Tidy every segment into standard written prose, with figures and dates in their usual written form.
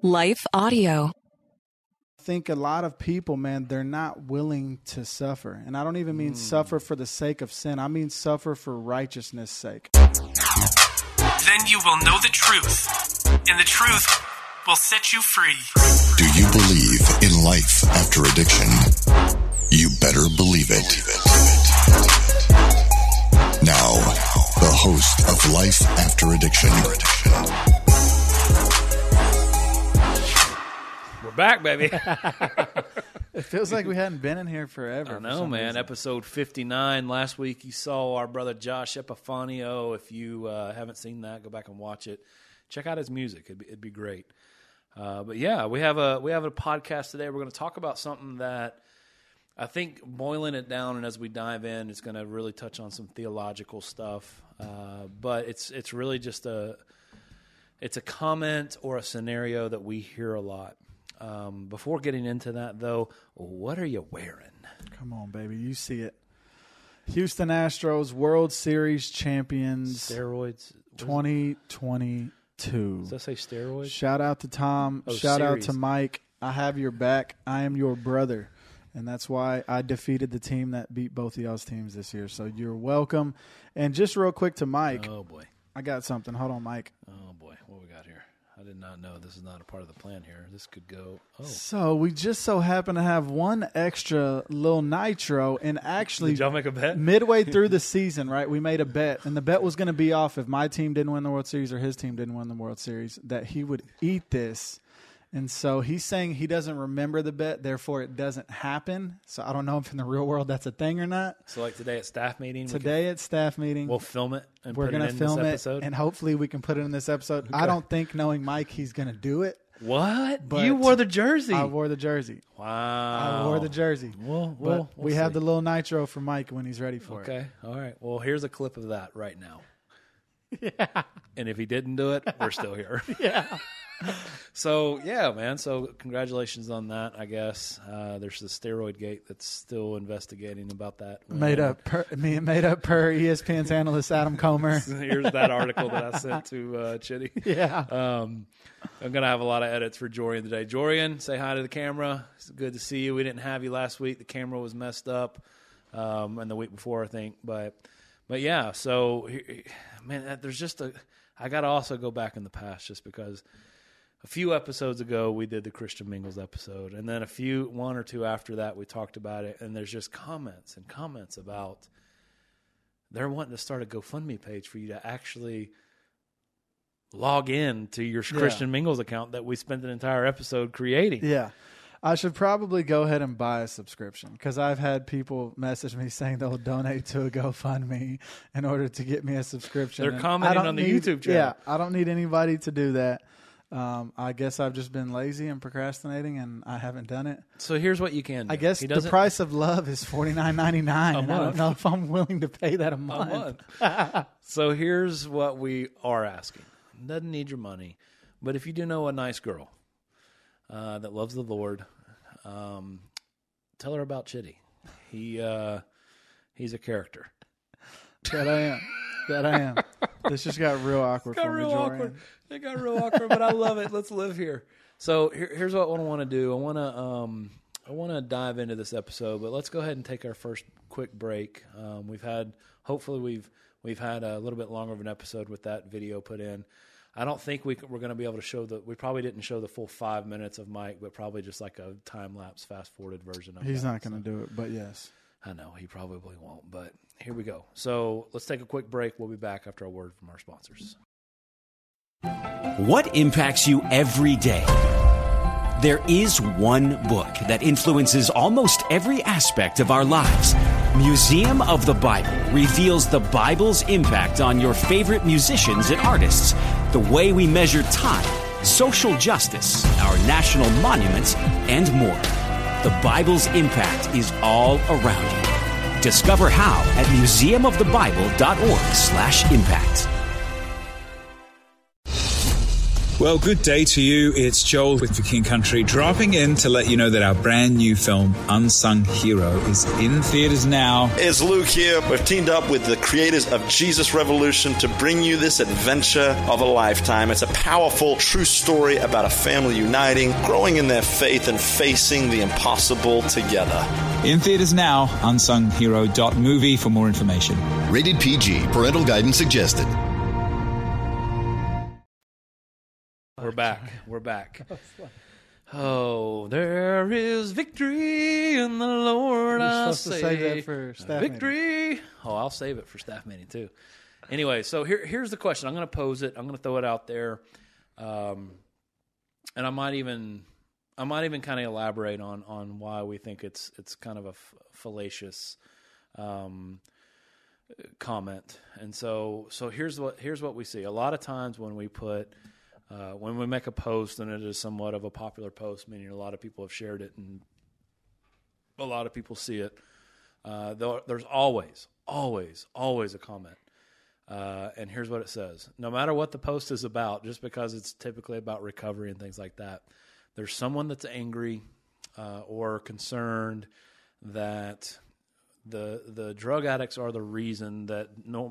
Life Audio. I think a lot of people, man, they're not willing to suffer. And I don't even mean suffer for the sake of sin. I mean suffer for righteousness' sake. Then you will know the truth, and the truth will set you free. Do you believe in life after addiction? You better believe it. Now, the host of Life After Addiction. We're back, baby. It feels like we hadn't been in here forever. I know, man. Reason. Episode 59. Last week you saw our brother Josh Epifanio. If you haven't seen that, go back and watch it. Check out his music. It'd be great. But yeah, we have a podcast today. We're going to talk about something that I think, boiling it down, and as we dive in, it's going to really touch on some theological stuff. But it's really just a comment or a scenario that we hear a lot. Before getting into that, though, what are you wearing? Come on, baby. You see it. Houston Astros World Series champions. Steroids? 2022. Does that say steroids? Shout out to Tom. Shout out to Mike. I have your back. I am your brother. And that's why I defeated the team that beat both of y'all's teams this year. So you're welcome. And just real quick to Mike. Oh, boy. I got something. Hold on, Mike. Oh, boy. What we got here? I did not know. This is not a part of the plan here. This could go. Oh. So we just so happen to have one extra little nitro. And actually, did y'all make a bet? Midway through the season, right, we made a bet. And the bet was going to be off if my team didn't win the World Series or his team didn't win the World Series, that he would eat this. And so he's saying he doesn't remember the bet, therefore it doesn't happen. So I don't know if in the real world that's a thing or not. So like today at staff meeting? At staff meeting. We'll film it and we're put it gonna in film this it, episode? and hopefully we can put it in this episode. Okay. I don't think, knowing Mike, he's going to do it. What? But you wore the jersey. I wore the jersey. Wow. I wore the jersey. We'll we have the little nitro for Mike when he's ready for it. Okay. All right. Well, here's a clip of that right now. Yeah. And if he didn't do it, we're still here. Yeah. So, yeah, man. So, congratulations on that, I guess. There's the steroid gate that's still investigating about that. Made up per ESPN's analyst Adam Comer. Here's that article that I sent to Chitty. Yeah. I'm going to have a lot of edits for Jorian today. Jorian, say hi to the camera. It's good to see you. We didn't have you last week. The camera was messed up, and the week before, I think. But yeah, so, man, there's just I got to also go back in the past just because a few episodes ago, we did the Christian Mingles episode, and then one or two after that, we talked about it, and there's just comments about they're wanting to start a GoFundMe page for you to actually log in to your Christian Mingles account that we spent an entire episode creating. Yeah. I should probably go ahead and buy a subscription because I've had people message me saying they'll donate to a GoFundMe in order to get me a subscription. They're commenting on the YouTube channel. Yeah, I don't need anybody to do that. I guess I've just been lazy and procrastinating, and I haven't done it. So here's what you can do. I guess the price of love is $49.99, and I don't know if I'm willing to pay that a month. So here's what we are asking. Doesn't need your money, but if you do know a nice girl that loves the Lord, tell her about Chitty. He's a character. That I am. This just got real awkward for me, Jorian. It got real awkward, but I love it. Let's live here. So here's what I want to do. I want to dive into this episode, but let's go ahead and take our first quick break. We've had a little bit longer of an episode with that video put in. I don't think we're going to be able to show we probably didn't show the full 5 minutes of Mike, but probably just like a time-lapse, fast-forwarded version of it. He's not going to do it, but yes. I know, he probably won't, but here we go. So let's take a quick break. We'll be back after a word from our sponsors. What impacts you every day? There is one book that influences almost every aspect of our lives. Museum of the Bible reveals the Bible's impact on your favorite musicians and artists, the way we measure time, social justice, our national monuments, and more. The Bible's impact is all around you. Discover how at museumofthebible.org/impact. Well, good day to you. It's Joel with The King Country, dropping in to let you know that our brand new film, Unsung Hero, is in theaters now. It's Luke here. We've teamed up with the creators of Jesus Revolution to bring you this adventure of a lifetime. It's a powerful, true story about a family uniting, growing in their faith, and facing the impossible together. In theaters now, unsunghero.movie for more information. Rated PG. Parental guidance suggested. We're back. Oh, there is victory in the Lord. You're I supposed to say save that for staff victory. Meeting. Oh, I'll save it for staff meeting too. Anyway, so here's the question. I'm going to pose it. I'm going to throw it out there, and I might even kind of elaborate on why we think it's kind of a fallacious comment. And so here's what we see. A lot of times when we put when we make a post, and it is somewhat of a popular post, meaning a lot of people have shared it and a lot of people see it, there's always a comment. And here's what it says. No matter what the post is about, just because it's typically about recovery and things like that, there's someone that's angry or concerned that the drug addicts are the reason that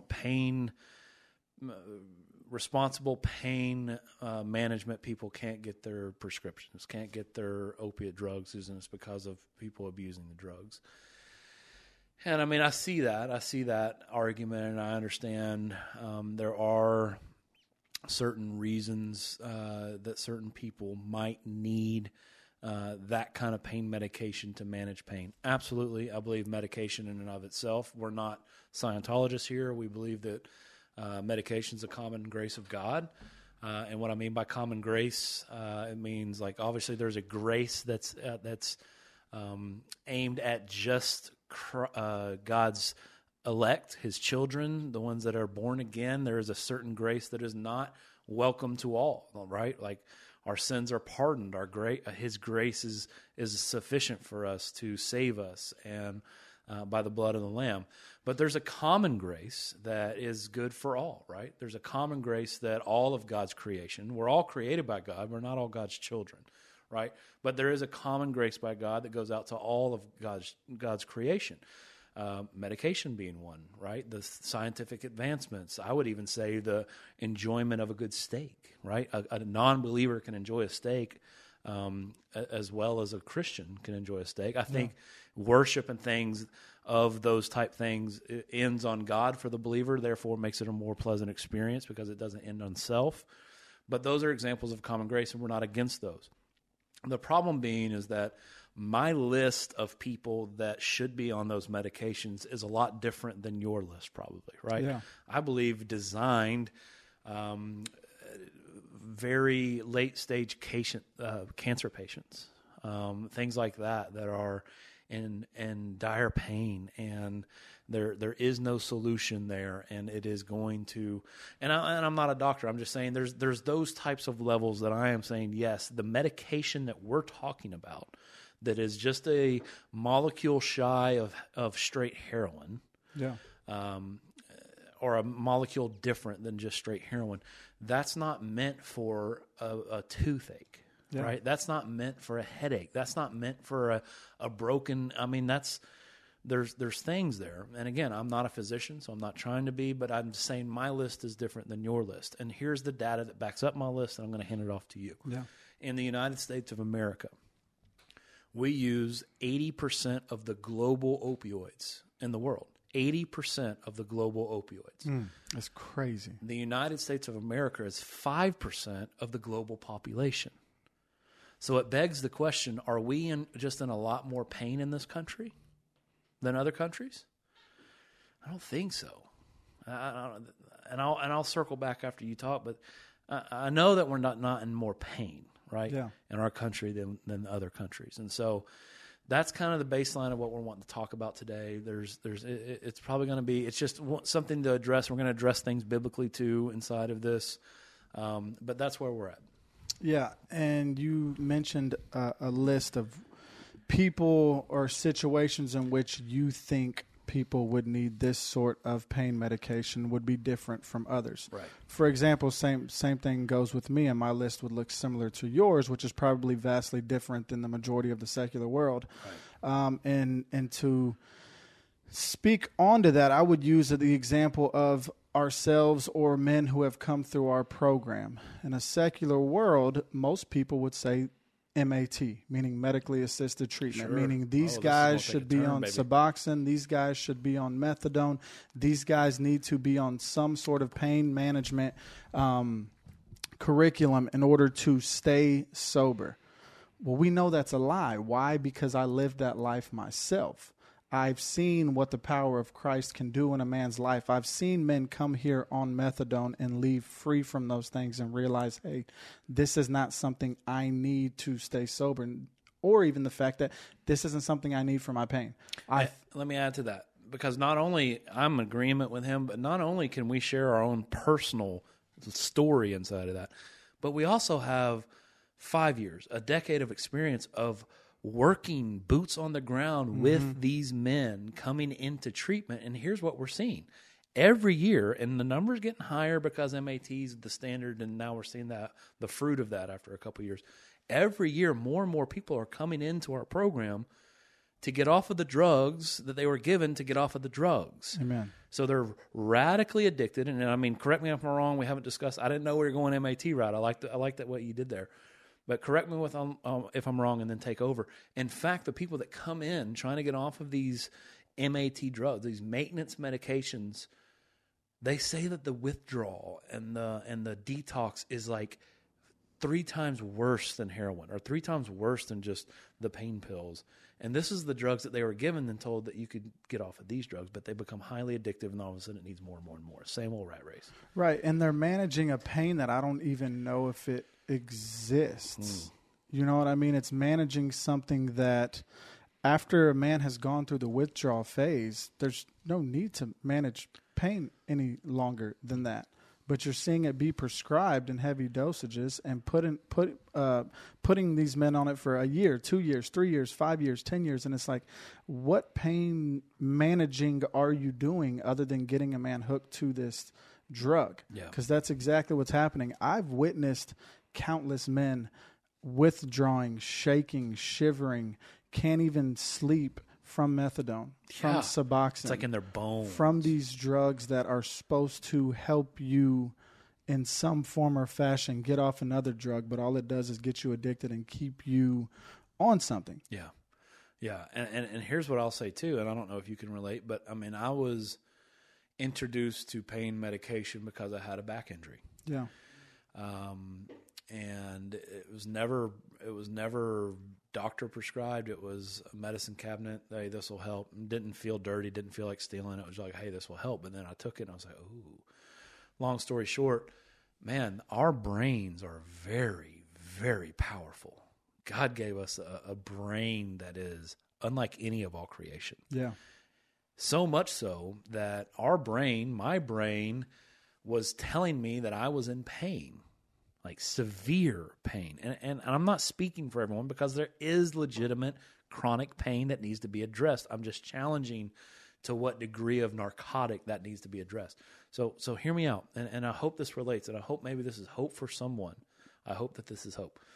responsible pain management people can't get their prescriptions, can't get their opiate drugs, and it's because of people abusing the drugs. And I mean, I see that argument, and I understand there are certain reasons that certain people might need that kind of pain medication to manage pain. Absolutely, I believe medication in and of itself. We're not Scientologists here. We believe that medication is a common grace of God. And what I mean by common grace, it means like obviously there's a grace that's aimed at just God's elect, his children, the ones that are born again. There is a certain grace that is not welcome to all, right? Like our sins are pardoned. His grace is sufficient for us to save us, and by the blood of the Lamb. But there's a common grace that is good for all, right? There's a common grace that all of God's creation, we're all created by God, we're not all God's children, right? But there is a common grace by God that goes out to all of God's creation. Medication being one, right? The scientific advancements. I would even say the enjoyment of a good steak, right? A non-believer can enjoy a steak as well as a Christian can enjoy a steak. I think worship and things of those type things ends on God for the believer, therefore makes it a more pleasant experience because it doesn't end on self. But those are examples of common grace, and we're not against those. The problem being is that my list of people that should be on those medications is a lot different than your list probably, right? Yeah. I believe designed very late-stage cancer patients, things like that are in dire pain, and there is no solution there, and it is going to. And I'm not a doctor. I'm just saying there's those types of levels that I am saying yes, the medication that we're talking about that is just a molecule shy of straight heroin, or a molecule different than just straight heroin. That's not meant for a toothache, right? That's not meant for a headache. That's not meant for a broken. I mean, there's things there. And again, I'm not a physician, so I'm not trying to be, but I'm just saying my list is different than your list. And here's the data that backs up my list, and I'm going to hand it off to you. Yeah. In the United States of America, we use 80% of the global opioids in the world. 80% of the global opioids. That's crazy. The United States of America is 5% of the global population. So it begs the question, are we just in a lot more pain in this country than other countries? I don't think so. And I'll circle back after you talk, but I know that we're not in more pain, right? Yeah. In our country than other countries. And so that's kind of the baseline of what we're wanting to talk about today. It's probably going to be, it's just something to address. We're going to address things biblically too inside of this. But that's where we're at. Yeah. And you mentioned a list of people or situations in which you think people would need this sort of pain medication would be different from others. Right. For example, same thing goes with me, and my list would look similar to yours, which is probably vastly different than the majority of the secular world. Right. And to speak onto that, I would use the example of ourselves or men who have come through our program. In a secular world, most people would say MAT, meaning medically assisted treatment, meaning these guys should be on Suboxone, these guys should be on methadone, these guys need to be on some sort of pain management curriculum in order to stay sober. Well, we know that's a lie. Why? Because I lived that life myself. I've seen what the power of Christ can do in a man's life. I've seen men come here on methadone and leave free from those things and realize, hey, this is not something I need to stay sober, or even the fact that this isn't something I need for my pain. Let me add to that, because not only I'm in agreement with him, but not only can we share our own personal story inside of that, but we also have 5 years, a decade of experience of working boots on the ground with these men coming into treatment. And here's what we're seeing every year, and the numbers getting higher because MAT is the standard, and now we're seeing that the fruit of that after a couple of years. Every year, more and more people are coming into our program to get off of the drugs that they were given to get off of the drugs. Amen. So they're radically addicted. And I mean, correct me if I'm wrong. We haven't discussed. I didn't know we were going MAT route. I like that what you did there. But correct me if I'm wrong, and then take over. In fact, the people that come in trying to get off of these MAT drugs, these maintenance medications, they say that the withdrawal and the detox is like 3 times worse than heroin, or 3 times worse than just the pain pills. And this is the drugs that they were given and told that you could get off of these drugs, but they become highly addictive, and all of a sudden it needs more and more and more. Same old rat race. Right, and they're managing a pain that I don't even know if it exists. You know what I mean? It's managing something that after a man has gone through the withdrawal phase, there's no need to manage pain any longer than that. But you're seeing it be prescribed in heavy dosages and putting these men on it for a year, 2 years, 3 years, 5 years, 10 years. And it's like, what pain managing are you doing other than getting a man hooked to this drug? Because that's exactly what's happening. I've witnessed countless men withdrawing, shaking, shivering, can't even sleep from methadone, from Suboxone. It's like in their bones. From these drugs that are supposed to help you in some form or fashion get off another drug, but all it does is get you addicted and keep you on something. Yeah. Yeah. And here's what I'll say too, and I don't know if you can relate, but I mean, I was introduced to pain medication because I had a back injury. Yeah. And it was never doctor prescribed. It was a medicine cabinet. Hey, this will help. Didn't feel dirty. Didn't feel like stealing. It was like, hey, this will help. But then I took it and I was like, ooh. Long story short, man, our brains are very, very powerful. God gave us a brain that is unlike any of all creation. Yeah. So much so that our brain, my brain, was telling me that I was in pain. Like severe pain. And I'm not speaking for everyone, because there is legitimate chronic pain that needs to be addressed. I'm just challenging to what degree of narcotic that needs to be addressed. So hear me out, and I hope this relates, and I hope maybe this is hope for someone. I hope that this is hope.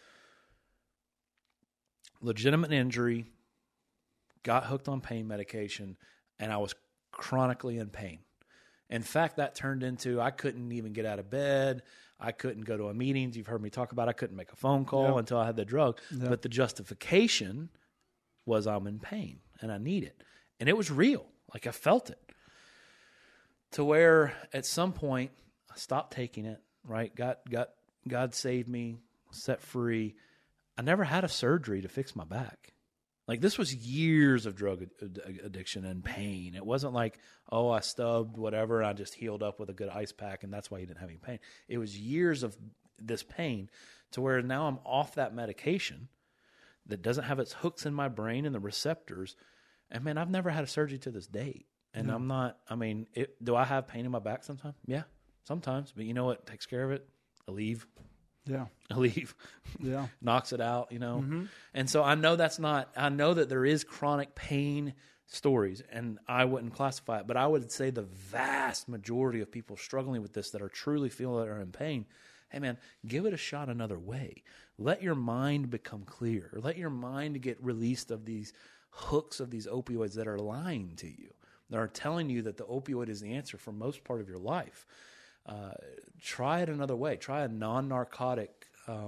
Legitimate injury, got hooked on pain medication, and I was chronically in pain. In fact, that turned into I couldn't even get out of bed. I couldn't go to a meeting. You've heard me talk about I couldn't make a phone call until I had the drug. But the justification was I'm in pain and I need it. And it was real. Like I felt it. To where at some point I stopped taking it, right? God saved me, set free. I never had a surgery to fix my back. Like this was years of drug addiction and pain. It wasn't like, oh, I stubbed whatever, I just healed up with a good ice pack and that's why you didn't have any pain. It was years of this pain to where now I'm off that medication that doesn't have its hooks in my brain and the receptors. And man, I've never had a surgery to this date. And I'm not, I mean, do I have pain in my back sometimes? Yeah, sometimes. But you know what takes care of it? Aleve. Yeah. Aleve. Yeah. Knocks it out, you know. Mm-hmm. And so I know I know that there is chronic pain stories, and I wouldn't classify it, but I would say the vast majority of people struggling with this that are truly feel that are in pain, hey man, give it a shot another way. Let your mind become clear. Let your mind get released of these hooks of these opioids that are lying to you. That are telling you that the opioid is the answer for most part of your life. Try it another way. Try a non-narcotic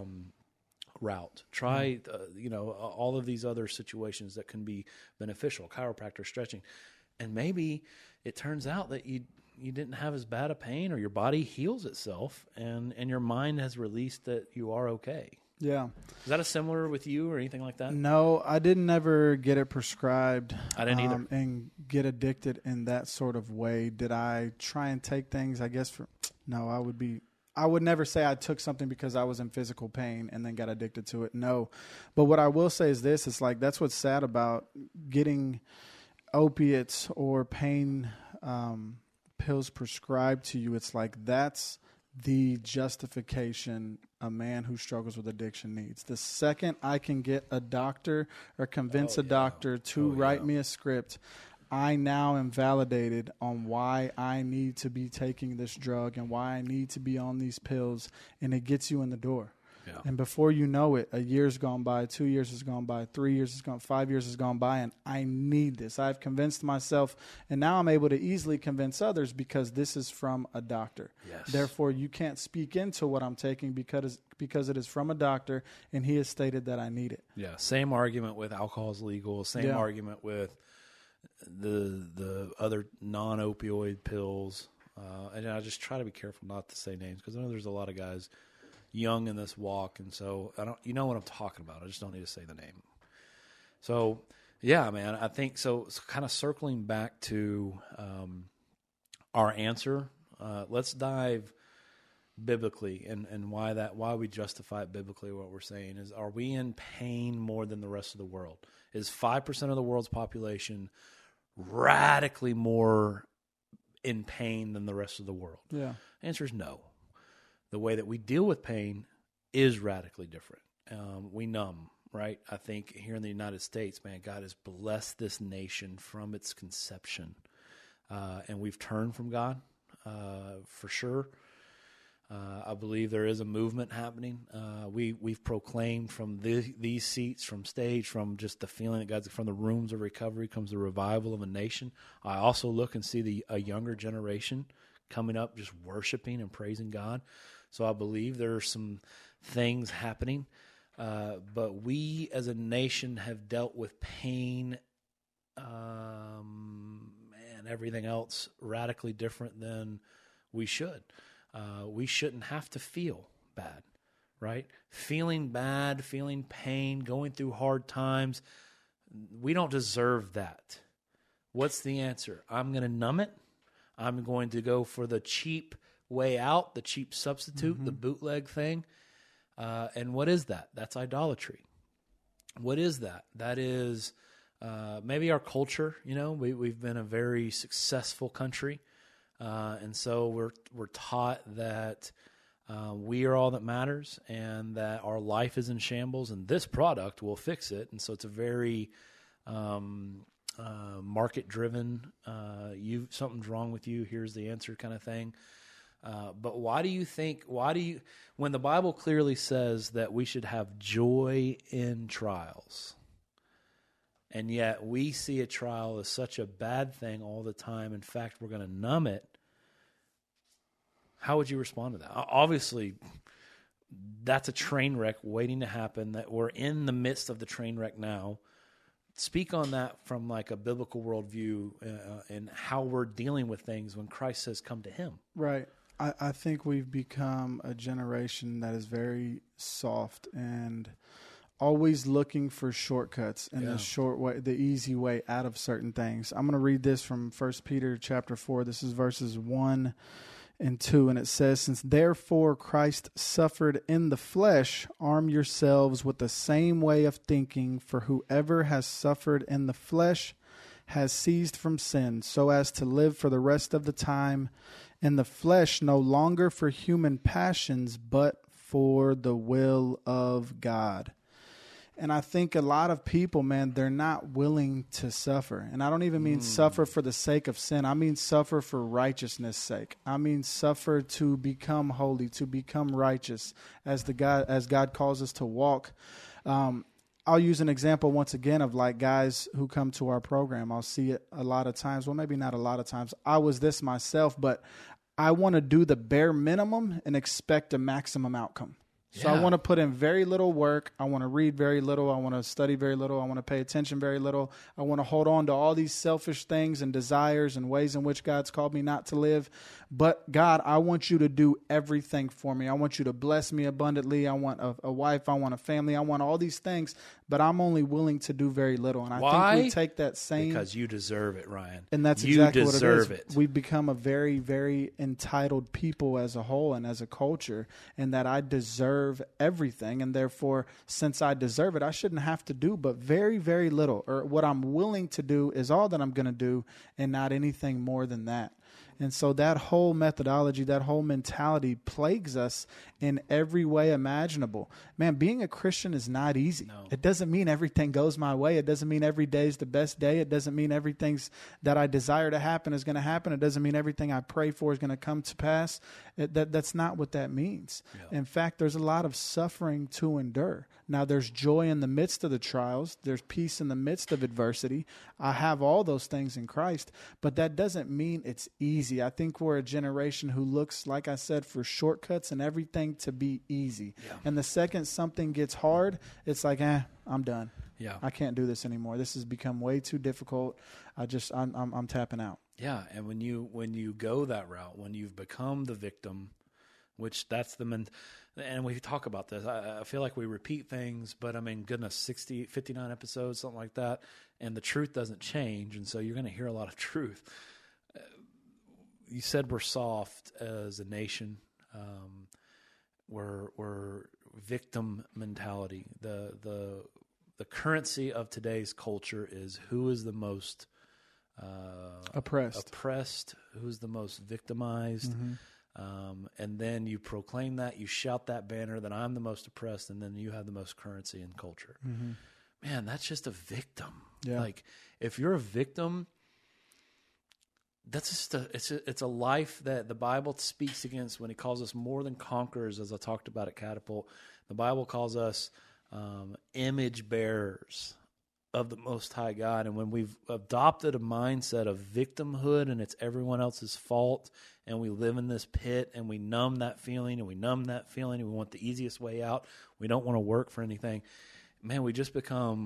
route. Try, all of these other situations that can be beneficial, chiropractor, stretching. And maybe it turns out that you didn't have as bad a pain, or your body heals itself and your mind has released that you are okay. Yeah. Is that a similar with you or anything like that? No, I didn't ever get it prescribed. I didn't either. And get addicted in that sort of way. Did I try and take things, I guess, no, I would never say I took something because I was in physical pain and then got addicted to it. No. But what I will say is this, it's like, that's what's sad about getting opiates or pain pills prescribed to you. It's like, that's the justification a man who struggles with addiction needs. The second I can get a doctor or convince a doctor to write me a script, I now am validated on why I need to be taking this drug and why I need to be on these pills, and it gets you in the door. Yeah. And before you know it, a year's gone by, 2 years has gone by, 3 years has gone, 5 years has gone by, and I need this. I've convinced myself, and now I'm able to easily convince others because this is from a doctor. Yes. Therefore, you can't speak into what I'm taking because it is from a doctor, and he has stated that I need it. Yeah, same argument with alcohol is legal, same argument with the other non-opioid pills. And I just try to be careful not to say names because I know there's a lot of guys young in this walk, and so you know what I'm talking about. I just don't need to say the name. So, yeah, man, I think so. Kind of circling back to our answer, let's dive biblically and why we justify it biblically. What we're saying is, are we in pain more than the rest of the world? Is 5% of the world's population radically more in pain than the rest of the world? Yeah. The answer is no. The way that we deal with pain is radically different. We numb, right? I think here in the United States, man, God has blessed this nation from its conception. And we've turned from God, for sure. I believe there is a movement happening. We've proclaimed from these seats, from stage, from just the feeling that God's from the rooms of recovery comes the revival of a nation. I also look and see a younger generation coming up just worshiping and praising God. So I believe there are some things happening. But we as a nation have dealt with pain and everything else radically different than we should. We shouldn't have to feel bad, right? Feeling bad, feeling pain, going through hard times, we don't deserve that. What's the answer? I'm going to numb it. I'm going to go for the cheap way out, the cheap substitute, the bootleg thing. And what is that? That's idolatry. What is that? That is maybe our culture. You know, we've been a very successful country. And so we're taught that we are all that matters and that our life is in shambles and this product will fix it. And so it's a very market-driven, something's wrong with you, here's the answer kind of thing. But when the Bible clearly says that we should have joy in trials, and yet we see a trial as such a bad thing all the time, in fact, we're going to numb it, how would you respond to that? Obviously, that's a train wreck waiting to happen, that we're in the midst of the train wreck now. Speak on that from like a biblical worldview and how we're dealing with things when Christ says, come to him. Right. I think we've become a generation that is very soft and always looking for shortcuts and the short way, the easy way out of certain things. I'm going to read this from 1 Peter chapter 4. This is verses 1 and 2, and it says, since therefore Christ suffered in the flesh, arm yourselves with the same way of thinking, for whoever has suffered in the flesh has ceased from sin, so as to live for the rest of the time in the flesh, no longer for human passions, but for the will of God. And I think a lot of people, man, they're not willing to suffer. And I don't even mean suffer for the sake of sin. I mean suffer for righteousness' sake. I mean suffer to become holy, to become righteous as God calls us to walk. I'll use an example once again of like guys who come to our program. I'll see it a lot of times. Well, maybe not a lot of times. I was this myself, but I want to do the bare minimum and expect a maximum outcome. So I want to put in very little work. I want to read very little. I want to study very little. I want to pay attention very little. I want to hold on to all these selfish things and desires and ways in which God's called me not to live. But God, I want you to do everything for me. I want you to bless me abundantly. I want a wife. I want a family. I want all these things, but I'm only willing to do very little. And I think we take that same... Because you deserve it, Ryan. And that's exactly what it is. You deserve it. We've become a very, very entitled people as a whole and as a culture, and that I deserve everything, and therefore, since I deserve it, I shouldn't have to do but very, very little. Or what I'm willing to do is all that I'm going to do, and not anything more than that. And so that whole methodology, that whole mentality plagues us in every way imaginable. Man, being a Christian is not easy. No. It doesn't mean everything goes my way. It doesn't mean every day is the best day. It doesn't mean everything that I desire to happen is going to happen. It doesn't mean everything I pray for is going to come to pass. That's not what that means. Yeah. In fact, there's a lot of suffering to endure. Now, there's joy in the midst of the trials. There's peace in the midst of adversity. I have all those things in Christ, but that doesn't mean it's easy. I think we're a generation who looks, like I said, for shortcuts and everything to be easy. Yeah. And the second something gets hard, it's like, I'm done. Yeah, I can't do this anymore. This has become way too difficult. I'm tapping out. Yeah, and when you go that route, when you've become the victim, which that's and we talk about this. I feel like we repeat things, but I mean, goodness, 59 episodes, something like that, and the truth doesn't change, and so you're going to hear a lot of truth. You said we're soft as a nation. We're victim mentality. The currency of today's culture is who is the most oppressed, who's the most victimized. Mm-hmm. And then you proclaim that, you shout that banner that I'm the most oppressed, and then you have the most currency in culture. Mm-hmm. Man, that's just a victim. Yeah. Like, if you're a victim, that's just it's a life that the Bible speaks against when he calls us more than conquerors, as I talked about at Catapult. The Bible calls us image bearers of the Most High God. And when we've adopted a mindset of victimhood and it's everyone else's fault, and we live in this pit and we numb that feeling and we want the easiest way out, we don't want to work for anything, man, we just become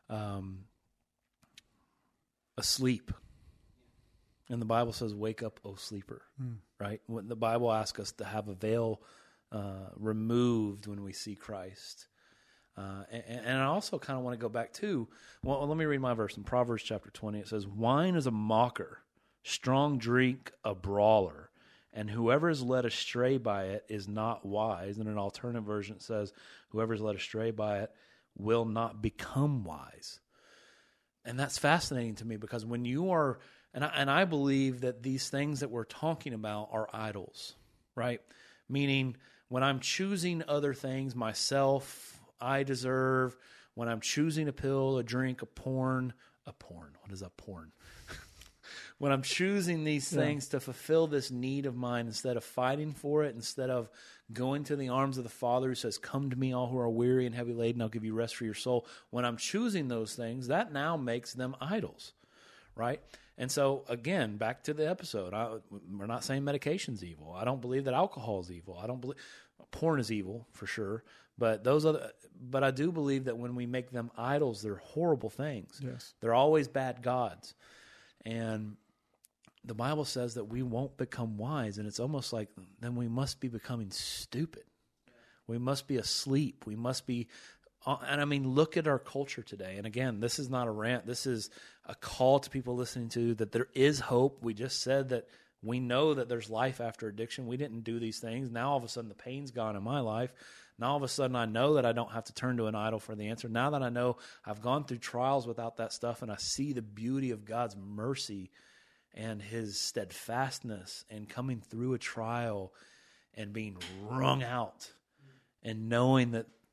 asleep. And the Bible says, wake up, O sleeper, right? When the Bible asks us to have a veil removed when we see Christ. And I also kind of want to go back to, well, let me read my verse in Proverbs chapter 20. It says, wine is a mocker, strong drink a brawler, and whoever is led astray by it is not wise. In an alternative version, it says, whoever is led astray by it will not become wise. And that's fascinating to me, because when you are, and I believe that these things that we're talking about are idols, right? Meaning when I'm choosing other things, myself, I deserve, when I'm choosing a pill, a drink, a porn, what is a porn? When I'm choosing these things to fulfill this need of mine, instead of fighting for it, instead of going to the arms of the Father who says, come to me all who are weary and heavy laden, I'll give you rest for your soul. When I'm choosing those things, that now makes them idols, right? And so, again, back to the episode, we're not saying medication's evil. I don't believe that alcohol is evil. I don't believe porn is evil, for sure. But I do believe that when we make them idols, they're horrible things. Yes. They're always bad gods. And the Bible says that we won't become wise, and it's almost like then we must be becoming stupid. We must be asleep. We must be, and I mean, look at our culture today. And again, this is not a rant. This is a call to people listening to that there is hope. We just said that we know that there's life after addiction. We didn't do these things. Now all of a sudden the pain's gone in my life. Now all of a sudden I know that I don't have to turn to an idol for the answer. Now that I know I've gone through trials without that stuff, and I see the beauty of God's mercy and his steadfastness and coming through a trial and being wrung out and knowing that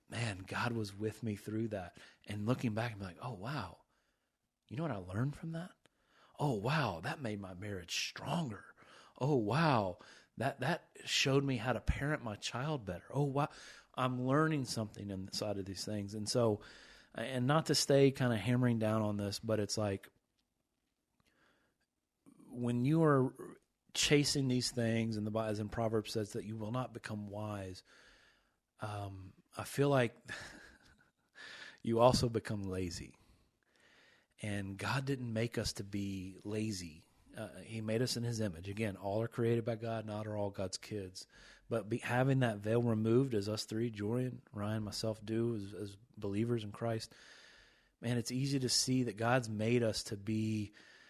man, God was with me through that. And looking back, I'm like, oh, wow. You know what I learned from that? Oh, wow, that made my marriage stronger. Oh, wow, that showed me how to parent my child better. Oh, wow, I'm learning something inside of these things. And so, and not to stay kind of hammering down on this, but it's like when you are chasing these things, and as in Proverbs says that you will not become wise, I feel like you also become lazy. And God didn't make us to be lazy. He made us in his image. Again, all are created by God, not are all God's kids. But having that veil removed, as us three, Jorian, Ryan, myself, do as believers in Christ, man, it's easy to see that God's made us to be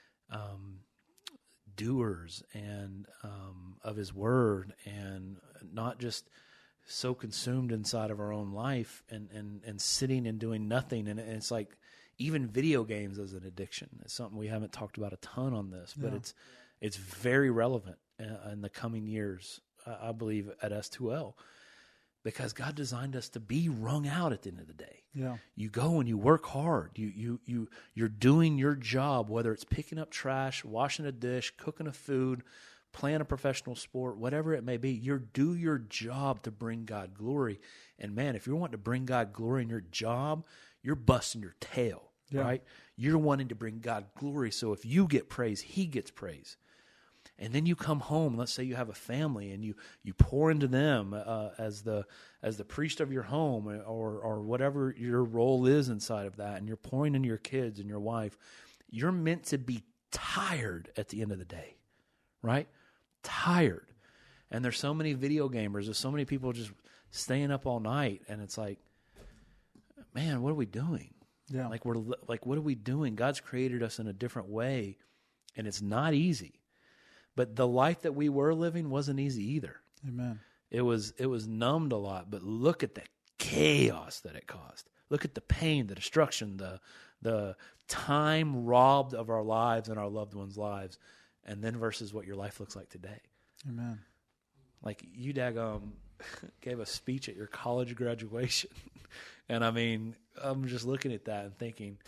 doers and of his word, and not just so consumed inside of our own life and sitting and doing nothing. And it's like even video games as an addiction. It's something we haven't talked about a ton on this, but it's very relevant in the coming years, I believe, at S2L, because God designed us to be wrung out at the end of the day. Yeah. You go and you work hard. You're doing your job, whether it's picking up trash, washing a dish, cooking a food, playing a professional sport, whatever it may be. You do your job to bring God glory. And man, if you're wanting to bring God glory in your job, you're busting your tail, right? You're wanting to bring God glory. So if you get praise, he gets praise. And then you come home, let's say you have a family, and you pour into them as the priest of your home, or whatever your role is inside of that, and you're pouring into your kids and your wife. You're meant to be tired at the end of the day, right? Tired. And there's so many video gamers, there's so many people just staying up all night, and it's like, man, what are we doing? Yeah. Like what are we doing? God's created us in a different way, and it's not easy. But the life that we were living wasn't easy either. Amen. It was numbed a lot, but look at the chaos that it caused. Look at the pain, the destruction, the time robbed of our lives and our loved ones' lives, and then versus what your life looks like today. Amen. Like you gave a speech at your college graduation. And I mean, I'm just looking at that and thinking,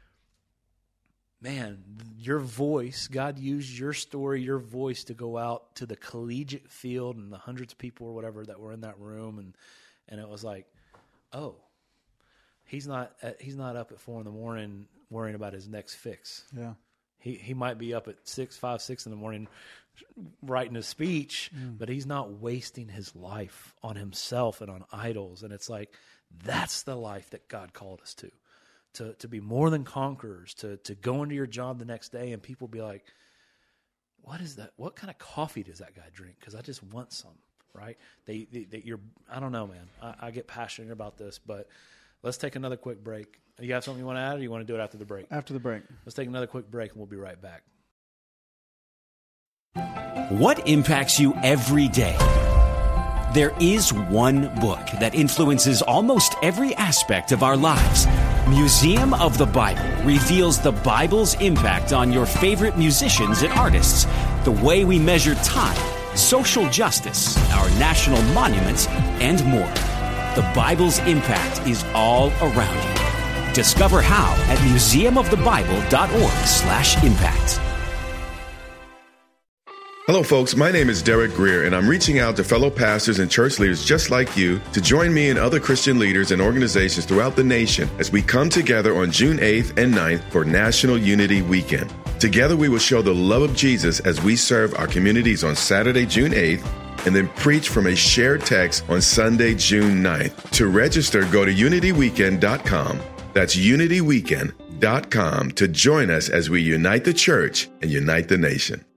man, your voice, God used your story, your voice to go out to the collegiate field and the hundreds of people or whatever that were in that room. And it was like, oh, he's not up at 4 a.m. worrying about his next fix. Yeah. He might be up at 5, 6 in the morning writing a speech, but he's not wasting his life on himself and on idols. And it's like, that's the life that God called us to be more than conquerors, to go into your job the next day and people be like, what is that? What kind of coffee does that guy drink? Because I just want some, right? I don't know, man. I get passionate about this, but let's take another quick break. You have something you want to add, or you want to do it after the break? After the break. Let's take another quick break, and we'll be right back. What impacts you every day? There is one book that influences almost every aspect of our lives. Museum of the Bible reveals the Bible's impact on your favorite musicians and artists, the way we measure time, social justice, our national monuments, and more. The Bible's impact is all around you. Discover how at museumofthebible.org/impact. Hello, folks. My name is Derek Greer, and I'm reaching out to fellow pastors and church leaders just like you to join me and other Christian leaders and organizations throughout the nation as we come together on June 8th and 9th for National Unity Weekend. Together, we will show the love of Jesus as we serve our communities on Saturday, June 8th, and then preach from a shared text on Sunday, June 9th. To register, go to unityweekend.com. That's unityweekend.com to join us as we unite the church and unite the nation.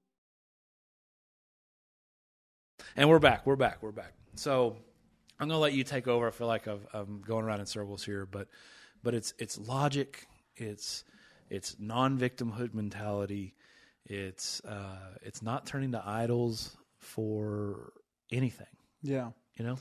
And we're back. So I'm going to let you take over. I feel like I'm going around in circles here, but it's logic. It's non-victimhood mentality. It's not turning to idols for anything. Yeah. You know?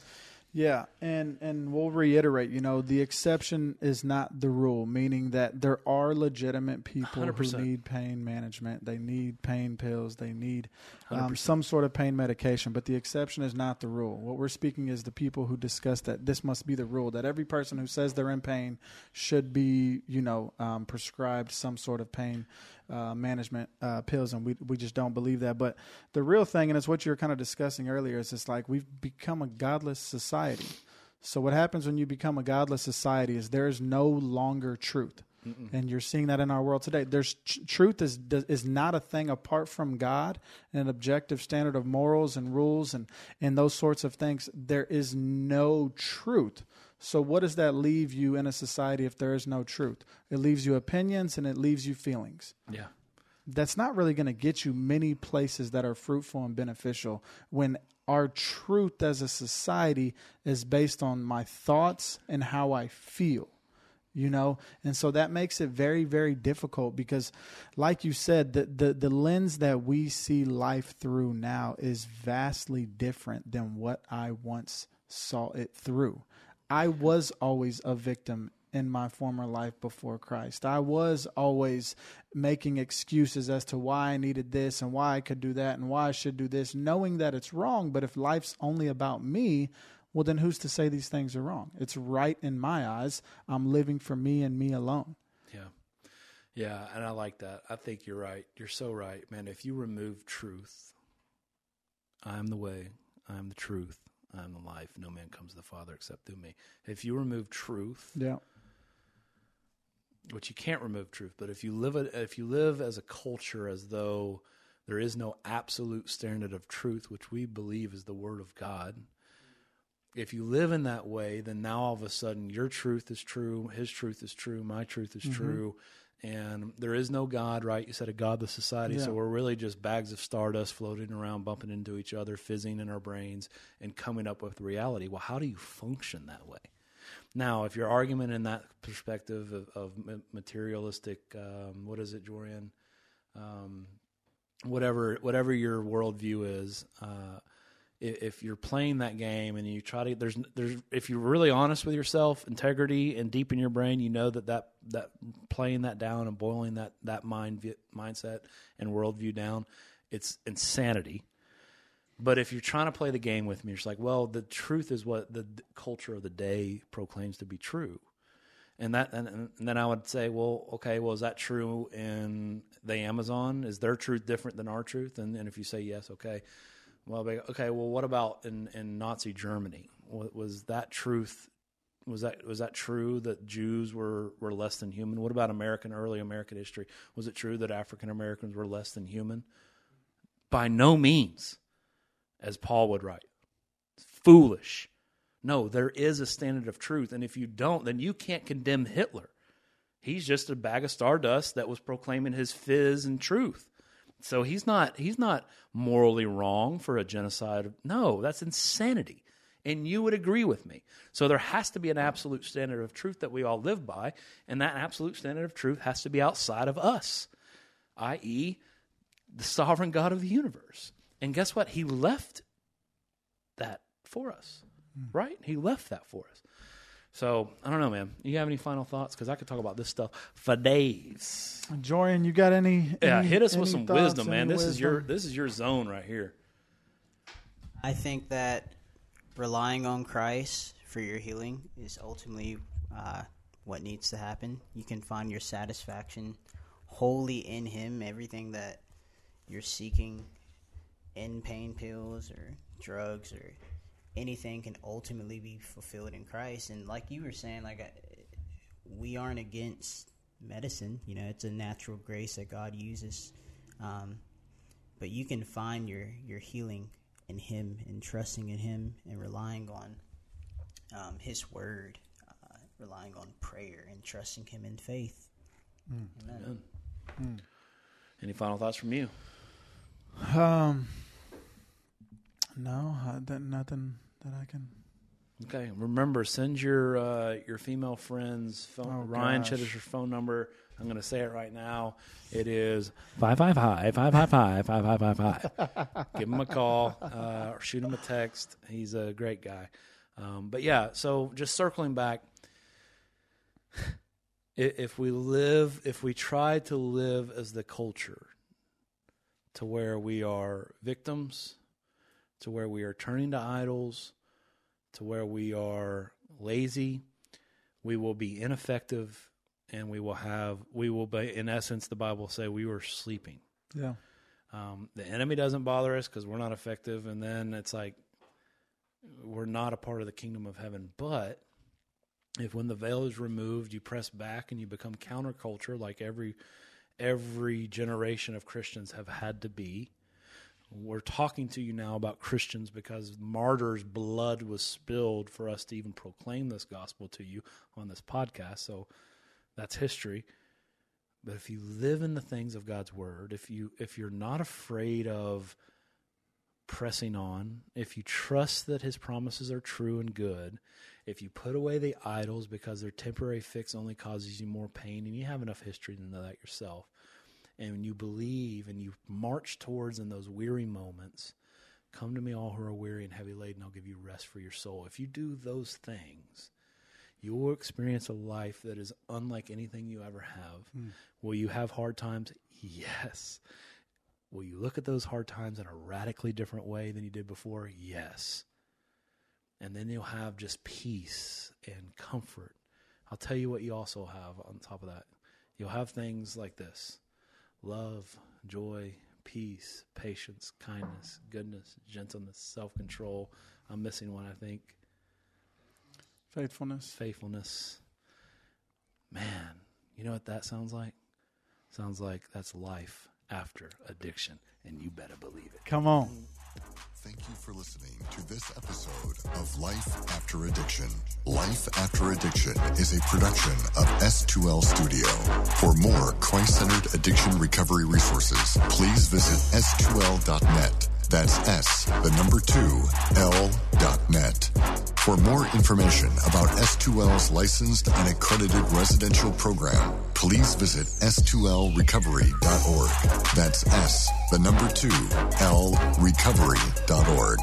Yeah, and we'll reiterate, the exception is not the rule, meaning that there are legitimate people 100%. who need pain management. They need pain pills. They need some sort of pain medication, but the exception is not the rule. What we're speaking is the people who discuss that this must be the rule, that every person who says they're in pain should be, prescribed some sort of pain management pills, and we just don't believe that. But the real thing, and it's what you were kind of discussing earlier, is it's like we've become a godless society. So what happens when you become a godless society is there is no longer truth. And you're seeing that in our world today. There's truth is not a thing apart from God and an objective standard of morals and rules and those sorts of things. There is no truth. So what does that leave you in a society if there is no truth? It leaves you opinions and it leaves you feelings. Yeah. That's not really going to get you many places that are fruitful and beneficial when our truth as a society is based on my thoughts and how I feel. And so that makes it very, very difficult because, like you said, the lens that we see life through now is vastly different than what I once saw it through. I was always a victim in my former life before Christ. I was always making excuses as to why I needed this and why I could do that and why I should do this, knowing that it's wrong. But if life's only about me, well, then who's to say these things are wrong? It's right in my eyes. I'm living for me and me alone. Yeah. Yeah, and I like that. I think you're right. You're so right, man. If you remove truth, I am the way, I am the truth, I am the life. No man comes to the Father except through me. If you remove truth, which you can't remove truth, but if you live as a culture as though there is no absolute standard of truth, which we believe is the Word of God, if you live in that way, then now all of a sudden your truth is true, his truth is true, my truth is true, and there is no God, right? You said a godless society, so we're really just bags of stardust floating around, bumping into each other, fizzing in our brains, and coming up with reality. Well, how do you function that way? Now, if your argument in that perspective of materialistic, what is it, Jorian? Whatever your worldview is, if you're playing that game and you try to, there's if you're really honest with yourself, integrity, and deep in your brain, you know that playing that down and boiling that mindset and worldview down, it's insanity. But if you're trying to play the game with me, you're just like, well, the truth is what the culture of the day proclaims to be true. And then I would say, well, okay, well, is that true in the Amazon? Is their truth different than our truth? And if you say yes, okay. Well, okay, well, what about in Nazi Germany? Was that truth? Was that true that Jews were less than human? What about early American history? Was it true that African Americans were less than human? By no means. As Paul would write, foolish. No, there is a standard of truth, and if you don't, then you can't condemn Hitler. He's just a bag of stardust that was proclaiming his fizz and truth. So he's not morally wrong for a genocide. No, that's insanity, and you would agree with me. So there has to be an absolute standard of truth that we all live by, and that absolute standard of truth has to be outside of us, i.e., the sovereign God of the universe. And guess what? He left that for us, right? He left that for us. So, I don't know, man. You have any final thoughts? Because I could talk about this stuff for days. Jorian, you got any hit us with some thoughts, wisdom, man. This is your zone right here. I think that relying on Christ for your healing is ultimately what needs to happen. You can find your satisfaction wholly in Him. Everything that you're seeking in pain pills or drugs or anything can ultimately be fulfilled in Christ. And like you were saying, we aren't against medicine. It's a natural grace that God uses. But you can find your healing in Him and trusting in Him and relying on His Word, relying on prayer and trusting Him in faith. Amen. Any final thoughts from you? No, nothing that I can. Okay, remember, send your female friend's phone. Ryan Chittisher's phone number. I'm going to say it right now. It is 555-555-5555. Give him a call or shoot him a text. He's a great guy. But yeah, so just circling back, if we try to live as the culture to where we are victims, to where we are turning to idols, to where we are lazy, we will be ineffective, and we will be, in essence, the Bible say we were sleeping. Yeah. The enemy doesn't bother us because we're not effective, and then it's like we're not a part of the kingdom of heaven. But if when the veil is removed, you press back and you become counterculture, like every generation of Christians have had to be. We're talking to you now about Christians because martyrs' blood was spilled for us to even proclaim this gospel to you on this podcast. So that's history. But if you live in the things of God's word, if you're not afraid of pressing on, if you trust that his promises are true and good, if you put away the idols because their temporary fix only causes you more pain, and you have enough history to know that yourself, and you believe and you march towards in those weary moments, come to me all who are weary and heavy laden, I'll give you rest for your soul. If you do those things, you will experience a life that is unlike anything you ever have. Will you have hard times? Yes. Will you look at those hard times in a radically different way than you did before? Yes. And then you'll have just peace and comfort. I'll tell you what you also have on top of that. You'll have things like this: love, joy, peace, patience, kindness, goodness, gentleness, self-control. I'm missing one, I think. Faithfulness. Man, you know what that sounds like? Sounds like that's life after addiction, and you better believe it. Come on. Thank you for listening to this episode of Life After Addiction. Life After Addiction is a production of S2L Studio. For more Christ-centered addiction recovery resources, please visit s2l.net. That's S2L.net. For more information about S2L's licensed and accredited residential program, please visit s2lrecovery.org. That's S2L recovery.org.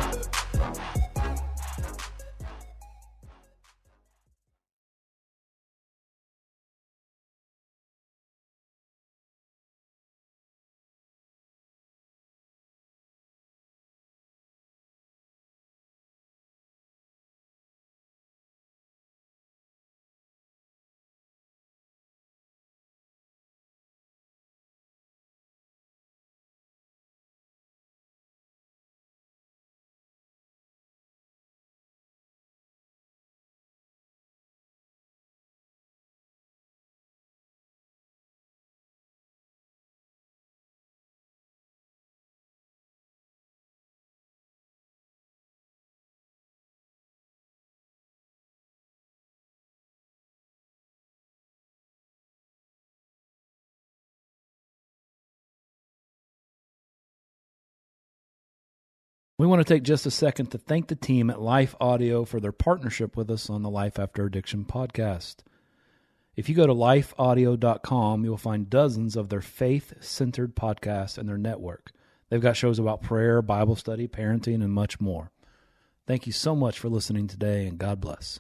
We want to take just a second to thank the team at Life Audio for their partnership with us on the Life After Addiction podcast. If you go to lifeaudio.com, you'll find dozens of their faith-centered podcasts and their network. They've got shows about prayer, Bible study, parenting, and much more. Thank you so much for listening today, and God bless.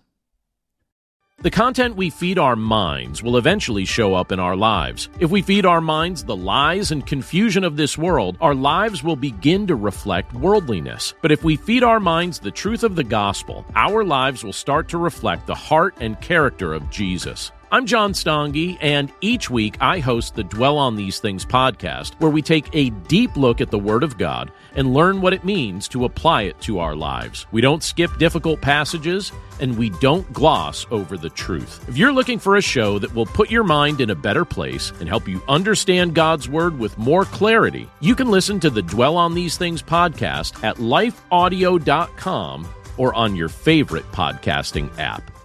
The content we feed our minds will eventually show up in our lives. If we feed our minds the lies and confusion of this world, our lives will begin to reflect worldliness. But if we feed our minds the truth of the gospel, our lives will start to reflect the heart and character of Jesus. I'm John Stange, and each week I host the Dwell on These Things podcast, where we take a deep look at the Word of God and learn what it means to apply it to our lives. We don't skip difficult passages, and we don't gloss over the truth. If you're looking for a show that will put your mind in a better place and help you understand God's Word with more clarity, you can listen to the Dwell on These Things podcast at lifeaudio.com or on your favorite podcasting app.